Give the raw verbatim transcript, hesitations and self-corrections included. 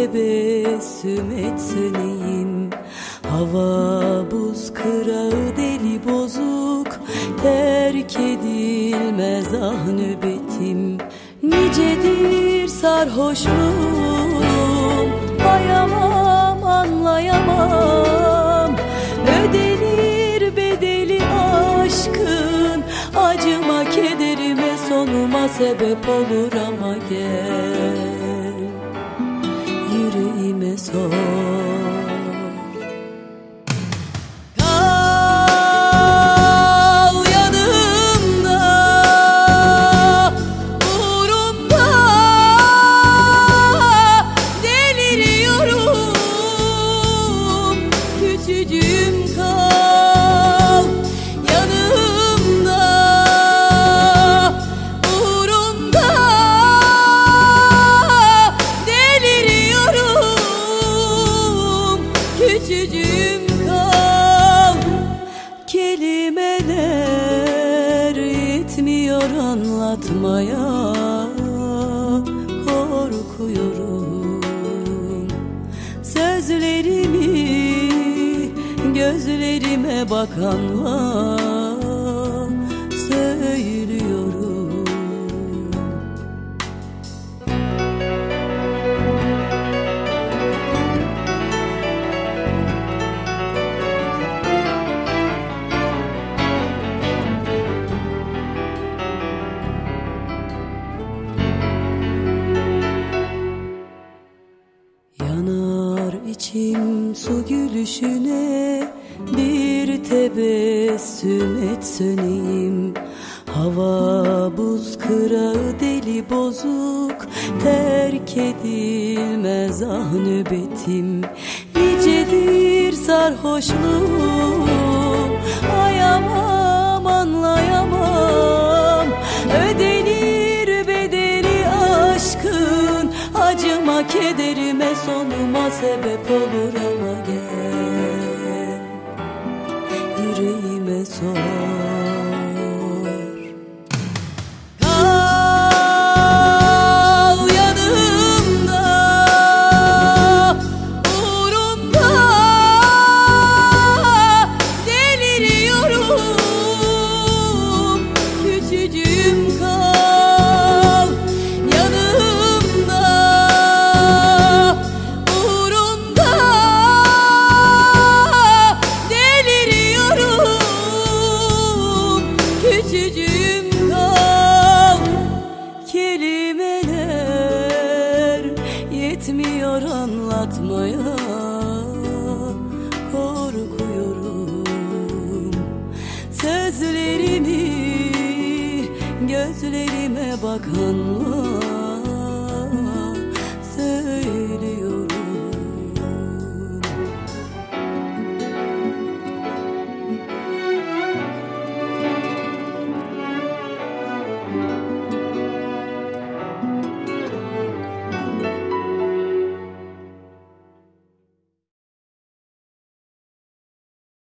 tebessüm etsöneyim. Hava buz kırağı deli bozuk, terk edilmez ah nöbetim. Nicedir sarhoşluğum, bayamam anlayamam. Ödenir bedeli aşkın, acıma kederime sonuma sebep olur ama gel yüreğime sor. Küçücüğüm kal, kelimeler yetmiyor anlatmaya. Korkuyorum sözlerimi gözlerime bakanla söylüyorum. Yanar içim su gülüşüne, bir tebessüm etsöneyim. Hava buz kırağı deli bozuk, terk edilmez ah nöbetim. Nicedir sarhoşluğum, ayamam anlayamam. Ödenir bedeli aşkın, acıma kederime sonuma sebep olur ama gel yüreğime sor. Küçücüğüm kal, kelimeler yetmiyor anlatmaya. Korkuyorum sözlerimi gözlerime bakanlar